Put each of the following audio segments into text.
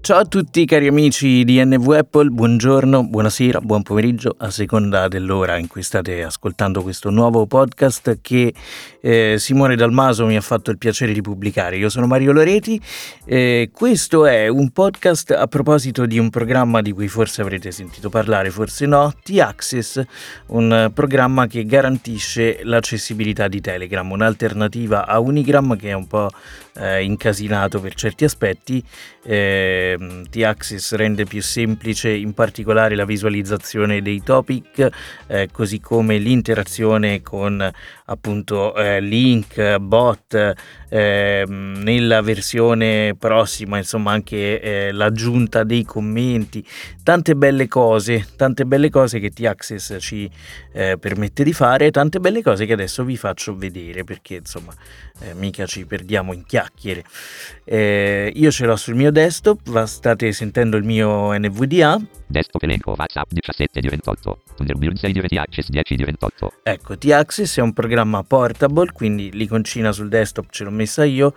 Ciao a tutti cari amici di NV Apple, buongiorno, buonasera, buon pomeriggio a seconda dell'ora in cui state ascoltando questo nuovo podcast che Simone Dalmaso mi ha fatto il piacere di pubblicare. Io sono Mario Loreti, questo è un podcast a proposito di un programma di cui forse avrete sentito parlare, forse no, T-Access, un programma che garantisce l'accessibilità di Telegram, un'alternativa a Unigram che è un po' incasinato per certi aspetti. T-Access rende più semplice in particolare la visualizzazione dei topic, così come l'interazione con appunto link, bot, nella versione prossima insomma anche l'aggiunta dei commenti, tante belle cose che T-Access ci permette di fare, tante belle cose che adesso vi faccio vedere perché insomma mica ci perdiamo in chiacchiere. Io ce l'ho sul mio desktop, state sentendo il mio NVDA. Desktop elenco WhatsApp 17 di 28, Thunderbird 6 di T-Access 10 di 28. Ecco, T-Access è un programma portable, quindi l'iconcina sul desktop ce l'ho messa io,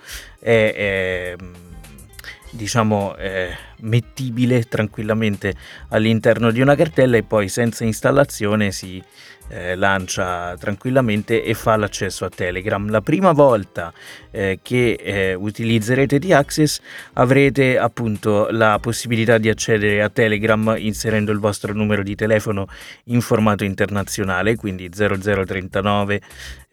è diciamo mettibile tranquillamente all'interno di una cartella e poi senza installazione si lancia tranquillamente e fa l'accesso a Telegram. La prima volta che utilizzerete T-Access avrete appunto la possibilità di accedere a Telegram inserendo il vostro numero di telefono in formato internazionale, quindi 0039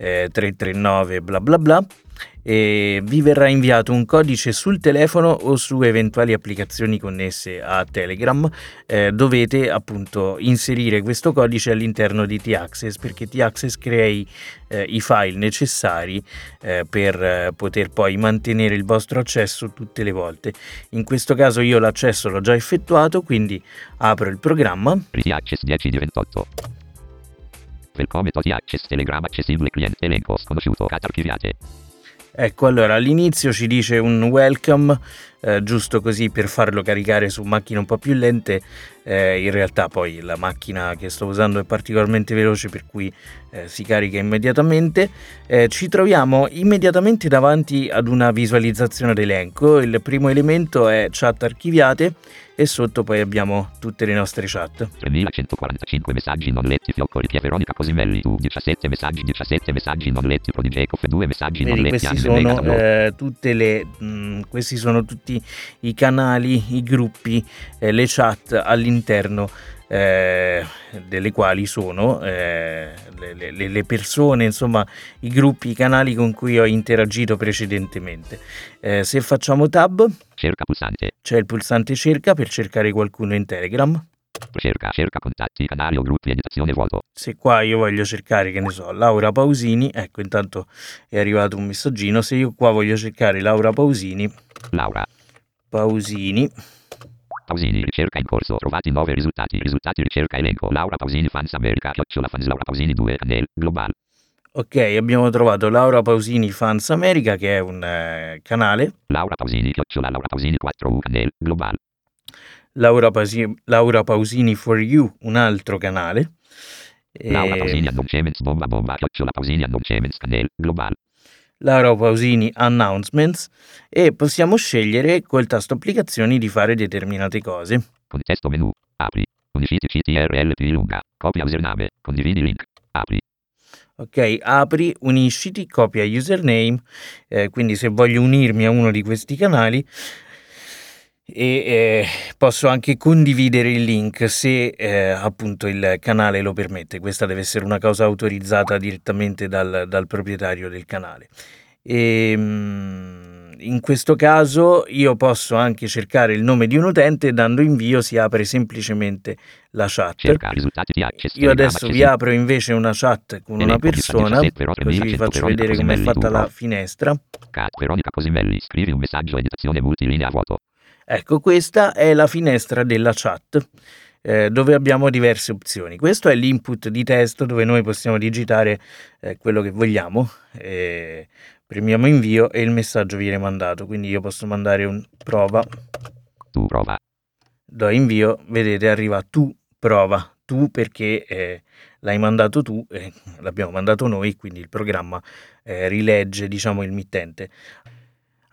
339 bla bla bla, e vi verrà inviato un codice sul telefono o su eventuali applicazioni connesse a Telegram. Dovete appunto inserire questo codice all'interno di T-Access perché T-Access crei i file necessari per poter poi mantenere il vostro accesso tutte le volte. In questo caso io l'accesso l'ho già effettuato, quindi apro il programma. T-Access 10 di 28. Welcome to T-Access Telegram accessibile cliente elenco sconosciuto archiviate. Ecco, allora all'inizio ci dice un welcome, giusto così per farlo caricare su macchine un po' più lente. In realtà poi la macchina che sto usando è particolarmente veloce, per cui si carica immediatamente. Ci troviamo immediatamente davanti ad una visualizzazione d'elenco. Il primo elemento è chat archiviate e sotto poi abbiamo tutte le nostre chat. 3145 messaggi non letti Fiocco Ripia Veronica Cosimelli tu 17 messaggi non letti Prodi Jacob 2 messaggi non letti. Questi sono tutti i canali, i gruppi, le chat all'interno delle quali sono le persone, insomma i gruppi, i canali con cui ho interagito precedentemente. Se facciamo tab, cerca pulsante, c'è il pulsante cerca per cercare qualcuno in Telegram. Cerca contatti, canali o gruppi, editazione vuoto. Se qua io voglio cercare, che ne so, Laura Pausini, ecco intanto è arrivato un messaggino. Se io qua voglio cercare Laura Pausini, Pausini, ricerca in corso, trovati 9 risultati, ricerca elenco, Laura Pausini Fans America, @fans Laura Pausini 2, Canel, Global. Ok, abbiamo trovato Laura Pausini Fans America, che è un canale. Laura Pausini 4, Canel, Global. Laura Pausini For You, un altro canale. Laura Pausini Announcements, bomba, Pausini Announcements, Canel, Global. Laura Pausini Announcements, e possiamo scegliere col tasto applicazioni di fare determinate cose. Contesto menu, apri, unisci CTRL più lunga, copia username, condividi link, apri. Ok, apri, unisciti, copia username, quindi se voglio unirmi a uno di questi canali e posso anche condividere il link se appunto il canale lo permette. Questa deve essere una cosa autorizzata direttamente dal proprietario del canale. In questo caso io posso anche cercare il nome di un utente, dando invio si apre semplicemente la chat. Cerca risultati T-Access. Io adesso vi apro invece una chat con una persona, così vi faccio vedere come è fatta la finestra. Veronica Cosimelli, scrivi un messaggio, editazione multilinea vuoto. Ecco, questa è la finestra della chat, dove abbiamo diverse opzioni. Questo è l'input di testo dove noi possiamo digitare quello che vogliamo. Premiamo invio e il messaggio viene mandato, quindi io posso mandare un prova. Tu prova. Do invio, vedete arriva tu prova, tu perché l'hai mandato tu, l'abbiamo mandato noi, quindi il programma rilegge diciamo il mittente.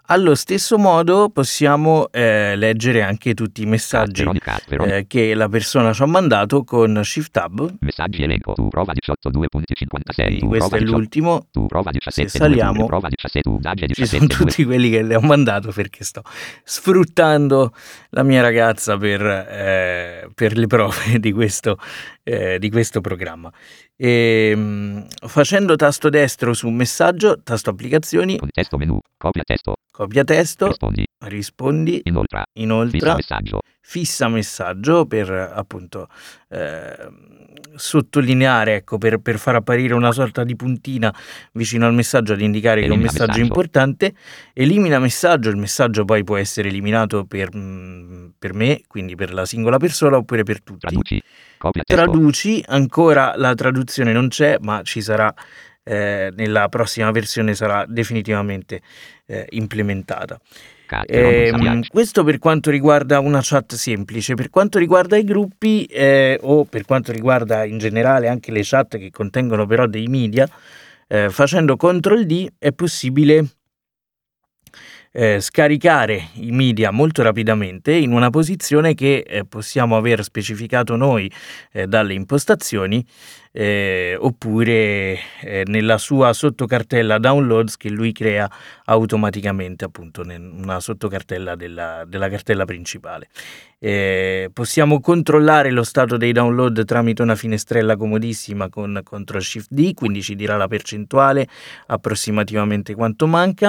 Allo stesso modo possiamo leggere anche tutti i messaggi che la persona ci ha mandato con Shift Tab. Messaggi elenco, tu prova 18 2.56. Quindi questo è l'ultimo. Tu prova 17, se saliamo prova 17, ci sono tutti quelli che le ho mandato, perché sto sfruttando la mia ragazza per le prove di questo programma. Facendo tasto destro su messaggio, tasto applicazioni, contesto menu, copia testo, rispondi, inoltre fissa messaggio per appunto sottolineare, ecco, per far apparire una sorta di puntina vicino al messaggio ad indicare che è un messaggio importante. Elimina messaggio, il messaggio poi può essere eliminato per me, quindi per la singola persona, oppure per tutti. Traduci, ancora la traduzione non c'è, ma ci sarà nella prossima versione, sarà definitivamente implementata. Questo per quanto riguarda una chat semplice. Per quanto riguarda i gruppi o per quanto riguarda in generale anche le chat che contengono però dei media, facendo CTRL D è possibile scaricare i media molto rapidamente in una posizione che possiamo aver specificato noi dalle impostazioni, oppure nella sua sottocartella downloads che lui crea automaticamente, appunto una sottocartella della cartella principale. Possiamo controllare lo stato dei download tramite una finestrella comodissima con CTRL SHIFT D, quindi ci dirà la percentuale, approssimativamente quanto manca.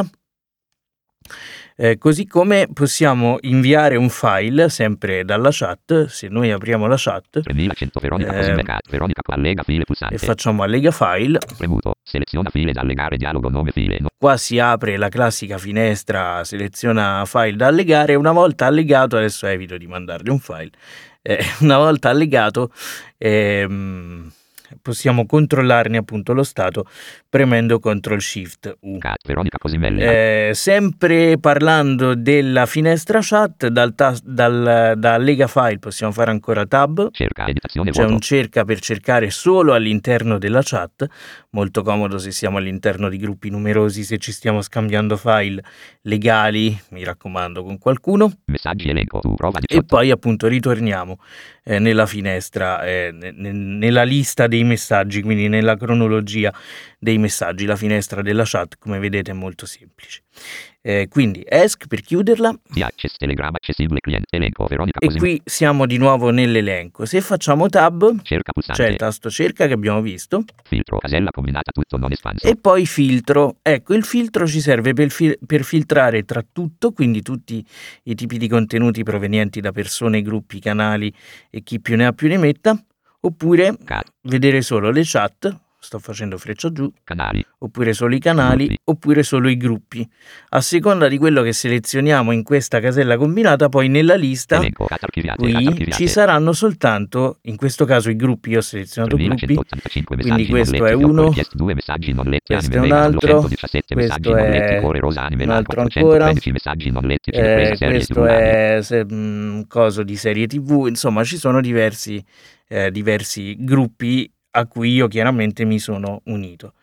Così come possiamo inviare un file sempre dalla chat. Se noi apriamo la chat 3100 Veronica allega file pulsante e facciamo allega file, premuto seleziona file da allegare, dialogo nome file, qua si apre la classica finestra seleziona file da allegare. Una volta allegato, adesso evito di mandargli un file, una volta allegato possiamo controllarne appunto lo stato premendo CTRL SHIFT U. Sempre parlando della finestra chat, da Lega File possiamo fare ancora Tab. C'è un cerca per cercare solo all'interno della chat, molto comodo se siamo all'interno di gruppi numerosi, se ci stiamo scambiando file legali, mi raccomando, con qualcuno. Messaggi elenco, e poi appunto ritorniamo nella finestra, nella lista dei messaggi, quindi nella cronologia dei messaggi. La finestra della chat, come vedete, è molto semplice. Quindi ESC per chiuderla, e qui siamo di nuovo nell'elenco. Se facciamo Tab c'è il tasto cerca che abbiamo visto, filtro, casella combinata tutto non espanso, e poi filtro. Ecco, il filtro ci serve per filtrare tra tutto, quindi tutti i tipi di contenuti provenienti da persone, gruppi, canali e chi più ne ha più ne metta, oppure vedere solo le chat, sto facendo freccia giù, canali, oppure solo i canali, gruppi, oppure solo i gruppi. A seconda di quello che selezioniamo in questa casella combinata, poi nella lista elenco, qui ci saranno soltanto, in questo caso i gruppi. Io ho selezionato gruppi, quindi questo è uno, questo è un altro, questo è un altro ancora, questo è coso di serie TV. Insomma, ci sono diversi gruppi a cui io chiaramente mi sono unito.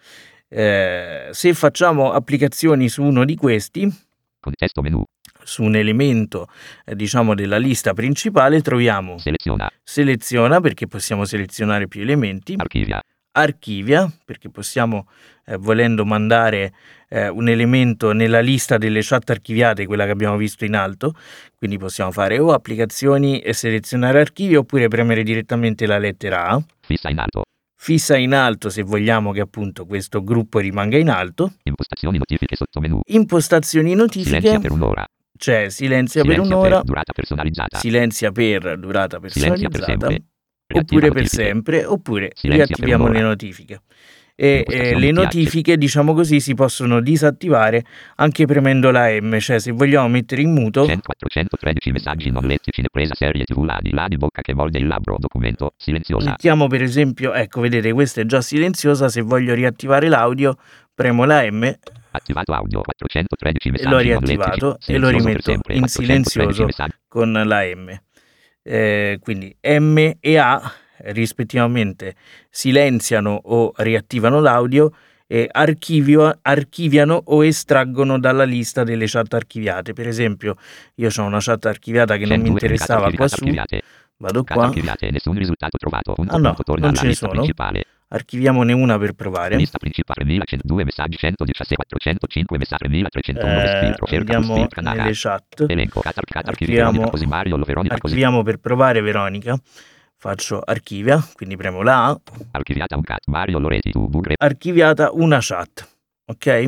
Se facciamo applicazioni su uno di questi, contesto menu, su un elemento diciamo della lista principale, troviamo seleziona perché possiamo selezionare più elementi, archivia perché possiamo volendo mandare un elemento nella lista delle chat archiviate, quella che abbiamo visto in alto, quindi possiamo fare o applicazioni e selezionare archivi, oppure premere direttamente la lettera A. Fissa in alto se vogliamo che appunto questo gruppo rimanga in alto. Impostazioni notifiche sotto menu. Impostazioni notifiche. Silenzia per un'ora. C'è silenzia per un'ora. Per durata personalizzata. Silenzia per durata personalizzata. Per sempre. Oppure per sempre. Oppure riattiviamo le notifiche. E le notifiche, diciamo così, si possono disattivare anche premendo la M, cioè se vogliamo mettere in muto 413 messaggi non letti, cinepresa, serie TV, Ladi bocca che morde il labbro, documento silenziosa. Mettiamo per esempio, ecco vedete, questa è già silenziosa. Se voglio riattivare l'audio premo la M, attivato audio 413 messaggi, e l'ho riattivato e lo rimetto in silenzioso con la M. Quindi M e A rispettivamente silenziano o riattivano l'audio, archiviano o estraggono dalla lista delle chat archiviate. Per esempio, io ho una chat archiviata che non mi interessava qua su, vado qua. Nessun risultato trovato. Ah no, non ce ne sono. Archiviamone una per provare. Lista principale 3102 messaggi 117 405 messaggi 3309 filtro cerca Andiamo nelle chat. Elenco archiviamo per provare Veronica. Faccio archivia, quindi premo la A. Archiviata un cat Mario Loreti archiviata una chat, ok?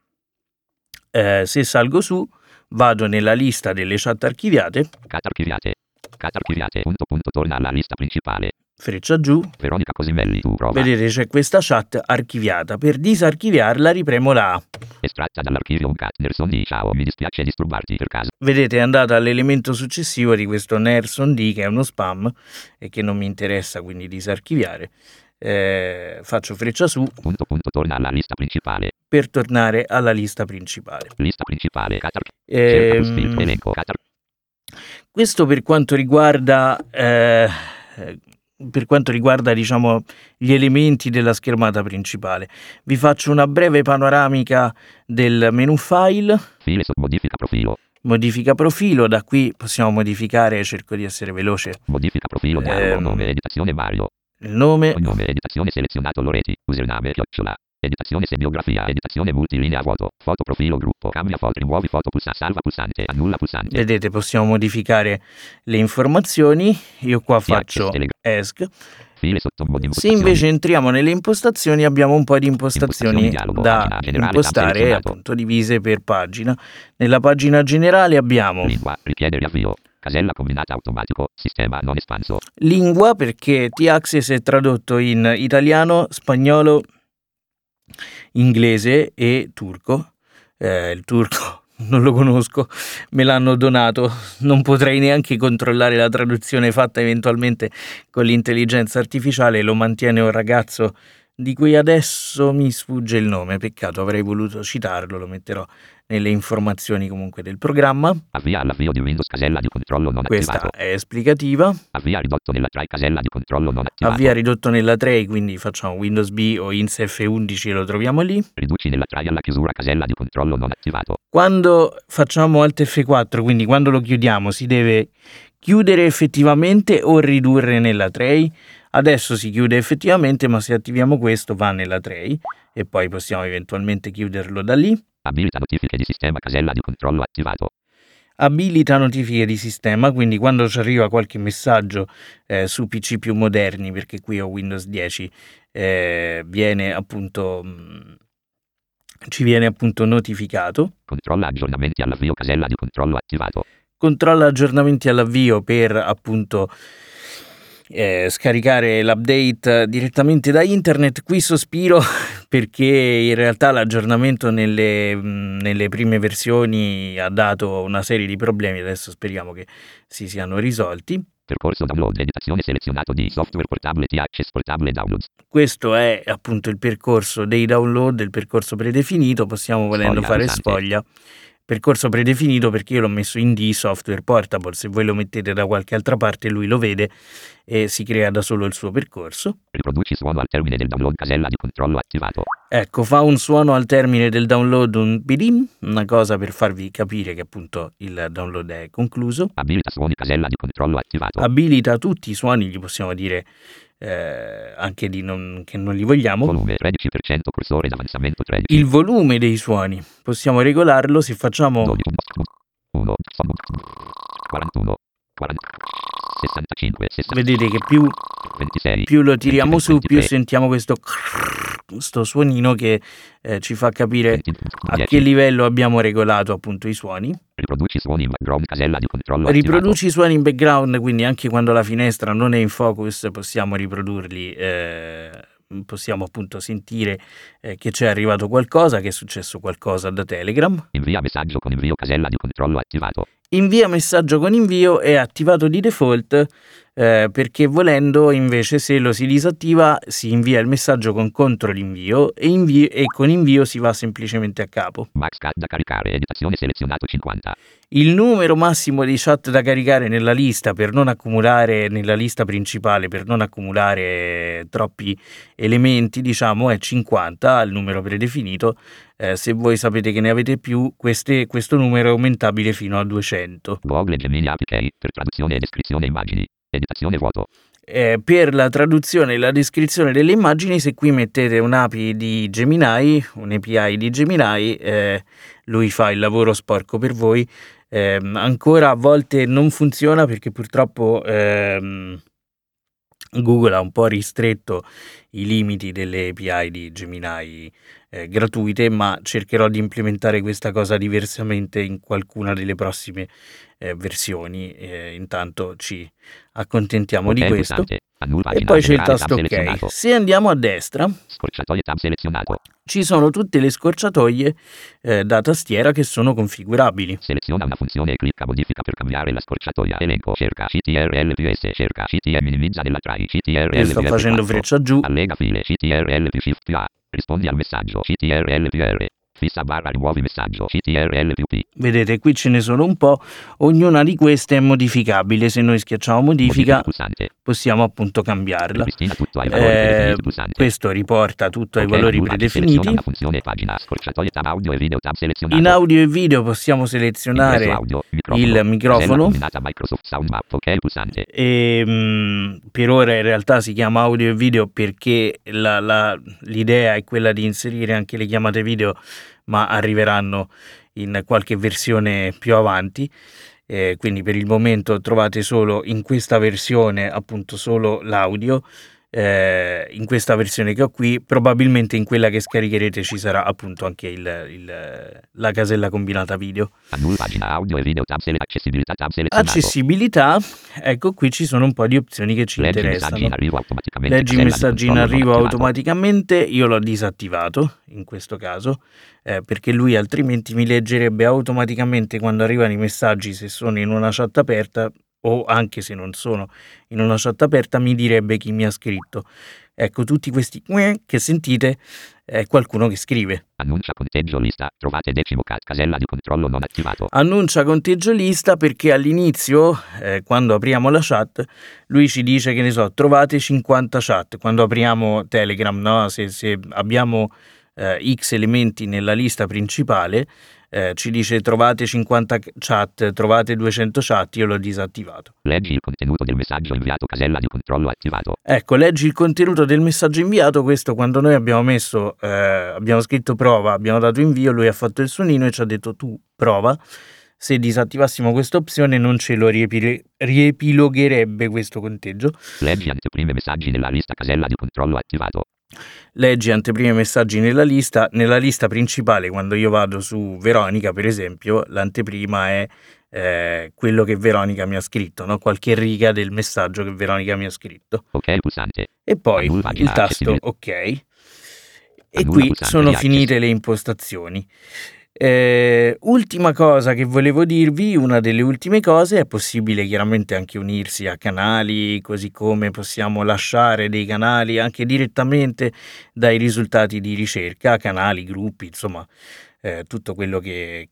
Se salgo su vado nella lista delle chat archiviate. Cat archiviate torna alla lista principale. Freccia giù. Veronica Cosimelli, tu prova. Vedete c'è questa chat archiviata. Per disarchiviarla ripremo la A. Estratta dall'archivio un cat Nerson D. Ciao, mi dispiace disturbarti per caso. Vedete è andata all'elemento successivo di questo Nerson D che è uno spam e che non mi interessa, quindi disarchiviare. Faccio freccia su. Torna alla lista principale. Per tornare alla lista principale. Lista principale. Questo per quanto riguarda diciamo gli elementi della schermata principale. Vi faccio una breve panoramica del menu file. Modifica profilo, da qui possiamo modificare, cerco di essere veloce. Modifica profilo, nome, editazione Mario. Il nome, editazione selezionato Loreti, username chiocciola. Editazione biografia, editazione multilinea vuoto, foto profilo gruppo, cambia foto, rimuovi foto pulsante, salva pulsante, annulla pulsante. Vedete, possiamo modificare le informazioni. Io qua faccio ESC. Se invece entriamo nelle impostazioni abbiamo un po' di impostazioni da impostare, appunto divise per pagina. Nella pagina generale abbiamo richiede riavvio. Casella combinata automatico, sistema non espanso. Lingua, perché T-Access è tradotto in italiano, spagnolo, inglese e turco. Il turco non lo conosco, me l'hanno donato, non potrei neanche controllare la traduzione fatta eventualmente con l'intelligenza artificiale, lo mantiene un ragazzo di cui adesso mi sfugge il nome, peccato, avrei voluto citarlo, lo metterò nelle informazioni comunque del programma. Avvia all'avvio di Windows casella di controllo non Questa attivato. È esplicativa. Avvia ridotto nella tray casella di controllo non attivato. Avvia ridotto nella tray, quindi facciamo Windows B o INS F11 e lo troviamo lì. Riduci nella tray alla chiusura casella di controllo non attivato. Quando facciamo Alt F4, quindi quando lo chiudiamo, si deve chiudere effettivamente o ridurre nella tray. Adesso si chiude effettivamente, ma se attiviamo questo va nella tray e poi possiamo eventualmente chiuderlo da lì. Abilita notifiche di sistema casella di controllo attivato. Abilita notifiche di sistema, quindi quando ci arriva qualche messaggio su PC più moderni, perché qui ho Windows 10, viene appunto ci viene appunto notificato. Controlla aggiornamenti all'avvio casella di controllo attivato. Controlla aggiornamenti all'avvio per appunto scaricare l'update direttamente da internet. Qui sospiro perché in realtà l'aggiornamento nelle prime versioni ha dato una serie di problemi, adesso speriamo che si siano risolti. Percorso download, editazione selezionato di software portable T-Access portable downloads. Questo è appunto il percorso dei download, il percorso predefinito, possiamo volendo fare sfoglia. Percorso predefinito perché io l'ho messo in D, software portable, se voi lo mettete da qualche altra parte lui lo vede e si crea da solo il suo percorso. Riproduci suono al termine del download casella di controllo attivato. Ecco, fa un suono al termine del download, un bidim, una cosa per farvi capire che appunto il download è concluso. Abilita suoni casella di controllo attivato. Abilita tutti i suoni, gli possiamo dire anche che non li vogliamo. Volume 13%, cursore d'avanzamento 13. Il volume dei suoni possiamo regolarlo se facciamo 1 41 40 65 60. Vedete che più 26, più lo tiriamo 20, su, più 23. sentiamo questo suonino che ci fa capire 20, a 10. che livello abbiamo regolato appunto i suoni. Riproduci suoni in background casella di controllo Riproduci i suoni in background, quindi anche quando la finestra non è in focus possiamo riprodurli, possiamo appunto sentire che c'è arrivato qualcosa, che è successo qualcosa da Telegram. Invia messaggio con invio casella di controllo attivato. invia messaggio con invio è attivato di default, perché volendo invece se lo si disattiva si invia il messaggio con contro l'invio e con invio si va semplicemente a capo. Max chat da caricare, editazione selezionato 50. Il numero massimo di chat da caricare nella lista per non accumulare, nella lista principale, per non accumulare troppi elementi, diciamo, è 50, il numero predefinito. Se voi sapete che ne avete più, questo numero è aumentabile fino a 200. Google Gemini APK per traduzione e descrizione immagini. Editazione vuoto. Per la traduzione e la descrizione delle immagini, se qui mettete un'API di Gemini, un'API di Gemini, lui fa il lavoro sporco per voi. Ancora a volte non funziona perché purtroppo Google ha un po' ristretto i limiti delle API di Gemini gratuite, ma cercherò di implementare questa cosa diversamente in qualcuna delle prossime versioni. Intanto ci accontentiamo di questo. E poi c'è il tasto OK. Se andiamo a destra, scorciatoie tab selezionato. Ci sono tutte le scorciatoie da tastiera che sono configurabili. Seleziona una funzione e clicca modifica per cambiare la scorciatoia. Elenco, cerca CTRL più S, cerca CTRL, minimizza nella tray, CTRL. Io sto facendo freccia giù. Allega file, CTRL più Shift più A. Rispondi al messaggio, CTRL più R. Fissa barra rimuovi messaggio, CTRL più P. Vedete, qui ce ne sono un po', ognuna di queste è modificabile. Se noi schiacciamo modifica possiamo appunto cambiarla. Tutto ai valori questo riporta tutto ai valori predefiniti. Una funzione pagina, scorciatoie tab audio e video tab selezionato. In audio e video possiamo selezionare audio, il microfono. Microsoft Sound Map, ok, pulsante. E per ora in realtà si chiama audio e video perché l'idea è quella di inserire anche le chiamate video, ma arriveranno in qualche versione più avanti. Quindi per il momento trovate solo in questa versione appunto solo l'audio. In questa versione che ho qui, probabilmente in quella che scaricherete ci sarà appunto anche la casella combinata video. Pagina audio e video tab accessibilità tab selezionato. Accessibilità, ecco qui ci sono un po' di opzioni che ci interessano. Leggi i messaggi in arrivo automaticamente, io l'ho disattivato in questo caso, perché lui altrimenti mi leggerebbe automaticamente quando arrivano i messaggi, se sono in una chat aperta, o anche se non sono in una chat aperta mi direbbe chi mi ha scritto. Ecco, tutti questi che sentite è qualcuno che scrive. Annuncia conteggio lista, trovate decimo casella di controllo non attivato. Annuncia conteggio lista perché all'inizio, quando apriamo la chat, lui ci dice, che ne so, trovate 50 chat. Quando apriamo Telegram, no? Se abbiamo X elementi nella lista principale, ci dice trovate 50 chat, trovate 200 chat, io l'ho disattivato. Leggi il contenuto del messaggio inviato, casella di controllo attivato. Ecco, leggi il contenuto del messaggio inviato. Questo quando noi abbiamo messo, abbiamo scritto prova, abbiamo dato invio, lui ha fatto il suonino e ci ha detto tu prova. Se disattivassimo questa opzione non ce lo riepilogherebbe questo conteggio. Leggi anteprime messaggi nella lista, casella di controllo attivato. Leggi anteprime messaggi nella lista principale. Quando io vado su Veronica, per esempio, l'anteprima è quello che Veronica mi ha scritto, no? Qualche riga del messaggio che Veronica mi ha scritto. Ok, pulsante. E poi il tasto ok. E qui sono finite le impostazioni. Ultima cosa che volevo dirvi, una delle ultime cose, è possibile chiaramente anche unirsi a canali, così come possiamo lasciare dei canali anche direttamente dai risultati di ricerca, canali, gruppi, insomma tutto quello che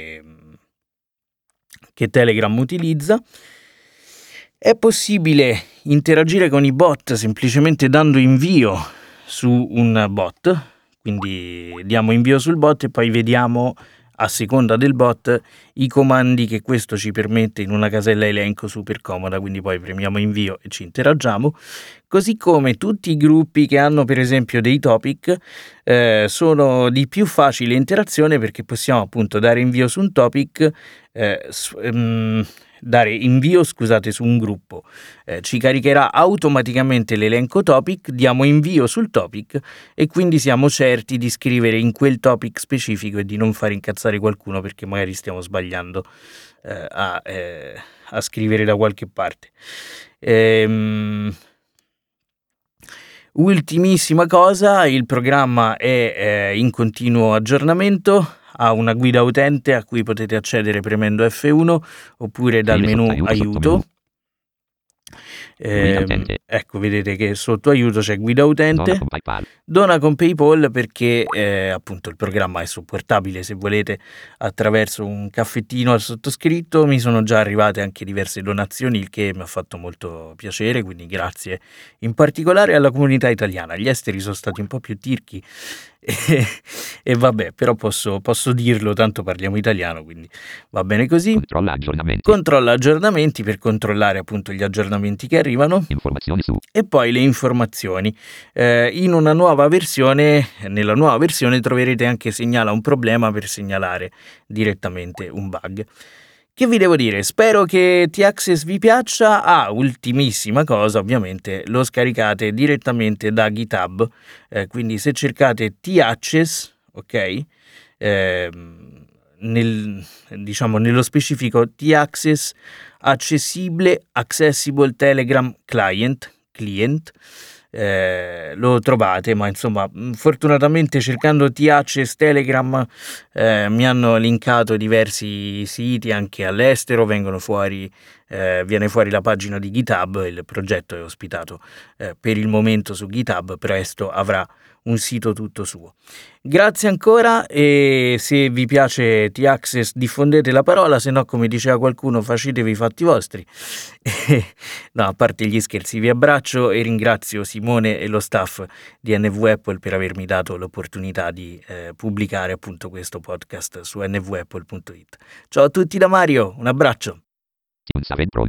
Telegram utilizza. È possibile interagire con i bot semplicemente dando invio su un bot. Quindi diamo invio sul bot e poi vediamo a seconda del bot i comandi che questo ci permette in una casella elenco super comoda. Quindi poi premiamo invio e ci interagiamo. Così come tutti i gruppi che hanno per esempio dei topic sono di più facile interazione, perché possiamo appunto dare invio su un topic, dare invio su un gruppo, ci caricherà automaticamente l'elenco topic, diamo invio sul topic e quindi siamo certi di scrivere in quel topic specifico e di non far incazzare qualcuno perché magari stiamo sbagliando a scrivere da qualche parte. Ultimissima cosa, il programma è in continuo aggiornamento. ha una guida utente a cui potete accedere premendo F1 oppure dal menu aiuto. Ecco, vedete che sotto aiuto c'è guida utente. Dona con PayPal perché appunto il programma è supportabile se volete attraverso un caffettino al sottoscritto. Mi sono già arrivate anche diverse donazioni, il che mi ha fatto molto piacere, quindi grazie in particolare alla comunità italiana. Gli esteri sono stati un po' più tirchi e vabbè, però posso dirlo, tanto parliamo italiano, quindi va bene così. Controlla aggiornamenti per controllare appunto gli aggiornamenti che arrivano. Informazioni su. E poi le informazioni. In una nuova versione, nella nuova versione troverete anche segnala un problema per segnalare direttamente un bug. Che vi devo dire? Spero che T-Access vi piaccia. Ultimissima cosa, ovviamente lo scaricate direttamente da GitHub, quindi se cercate T-Access, ok? Nello specifico T-Access Accessible Telegram Client, lo trovate, ma insomma fortunatamente cercando T-Access Telegram mi hanno linkato diversi siti anche all'estero, viene fuori la pagina di GitHub. Il progetto è ospitato per il momento su GitHub, presto avrà un sito tutto suo. Grazie ancora, e se vi piace T-Access diffondete la parola, se no, come diceva qualcuno, facetevi i fatti vostri. No, a parte gli scherzi, vi abbraccio e ringrazio Simone e lo staff di NV Apple per avermi dato l'opportunità di pubblicare appunto questo podcast su nvapple.it. Ciao a tutti da Mario, un abbraccio.